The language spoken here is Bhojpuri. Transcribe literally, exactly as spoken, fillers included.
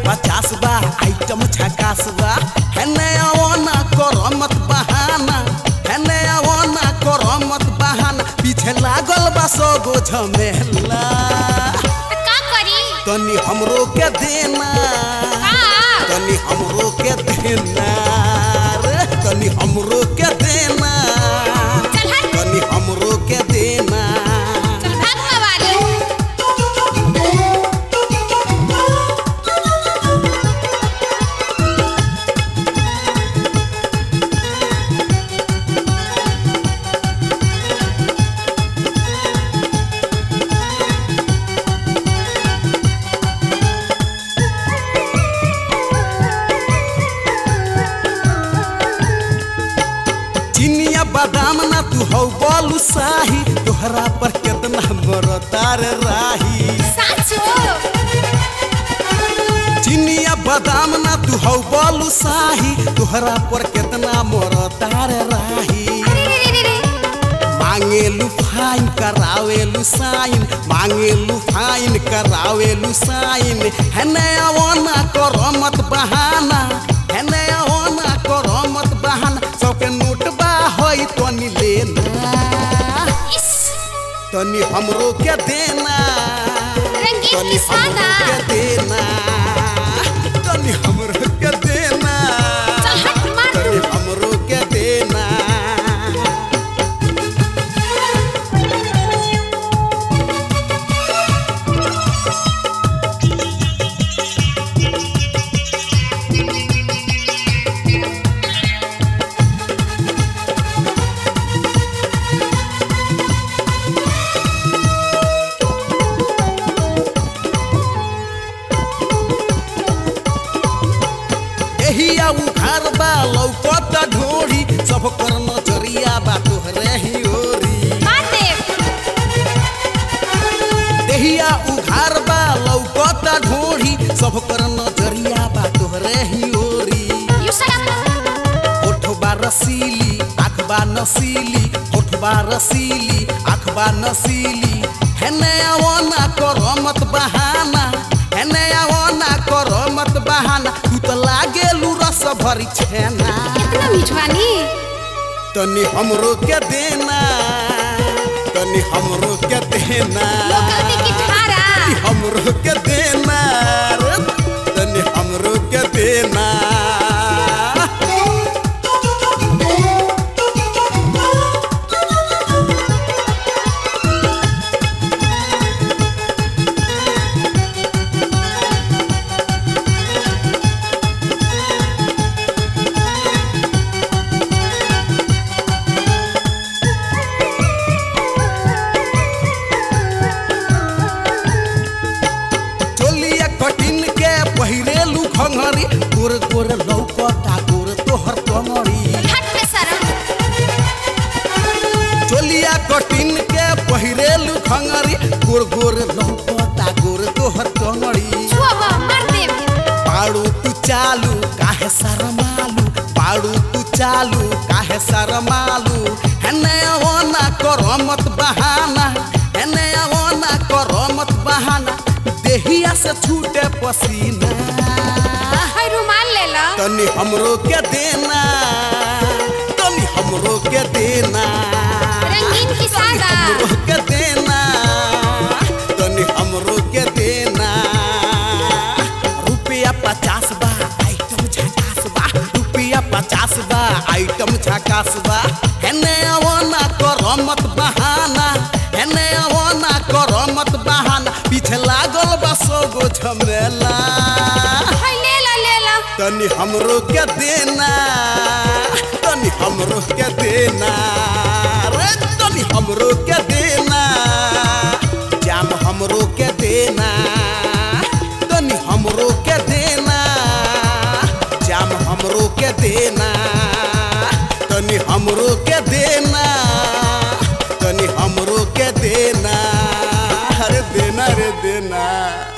पचास बा आइटम झकास बा है नया वाना करमत बहाना है नया वाना करमत बहाना पीछे लागल बा सौ गो झमेला का करी तनी हमरो के देना तनी हमरो के देना रे तनी हमरो के देना तनी हमरो के देना चल भाग मवाली चिनिया बादाम ना तू हौ बोलू साही तोहरा पर कितना मरतार राही साचो चिनिया बादाम ना तू हौ बोलू साही तोहरा पर कितना मरतार राही अरे रे रे रे मांगेलू फाइन करावेलू साइन मांगेलू फाइन करावेलू साइन है नया वाना करमत बहाना है नया वाना करमत बहाना सबके नोट बा होई तनी लेना इस तनी हमरो के देना रंगीन तनी की सादा हमरो के देना तनी हमरो के देना चल हट मार तनी हमरो के देना एहिया उखार बा लौकत ढोरी सब कर नजरिया बा तोहरे ही ओरी मार देव एहिया उखार बा लौकत ढोरी सब कर नजरिया बा तोहरे ही ओरी यू शट अप ओठबा रसीली आँखबा नसीली ओठबा रसीली आँखबा नसीली है नया वाना करमत बहाना है नया वाना करमत बहाना तू तो लागेलू रस भरी छेना इतना मीठवानी तनी हमरो के देना तनी हमरो के देना लोकल में की धारा तनी हमरो के देना रे, तनी हमरो के देना चोलिया कटिन के पहिरेलू खंगरी गोर गोर लौकता गोर तोहर कमरी हट पे सरम चोलिया कटिन के पहिरेलू खंगरी गोर गोर लौकता गोर तोहर कमरी छुआ मार देव पाड़ू तू चालू काहे शरमालू पाड़ू तू चालू काहे शरमालू है नया वाना करमत बहाना है नया वाना करमत बहाना देहिया से छूटे पसीना हाय रुमाल ले लो तनी हमरो के देना तनी हमरो के देना रंगीन की सादा हमरो के देना तनी हमरो के देना रुपया पचास बा आइटम झकास बा रुपया पचास बा आइटम झकास बा है नया वाना करमत बहाना है नया वाना करमत बहाना पीछे लागल बा सौ गो झमेला हाय ले लो ले लो तनी हमरो के देना तनी हमरो के देना रे तनी हमरो के देना जाम हमरो के देना तनी हमरो के देना जाम हमरो के देना तनी हमरो के देना तनी हमरो के देना अरे देना रे देना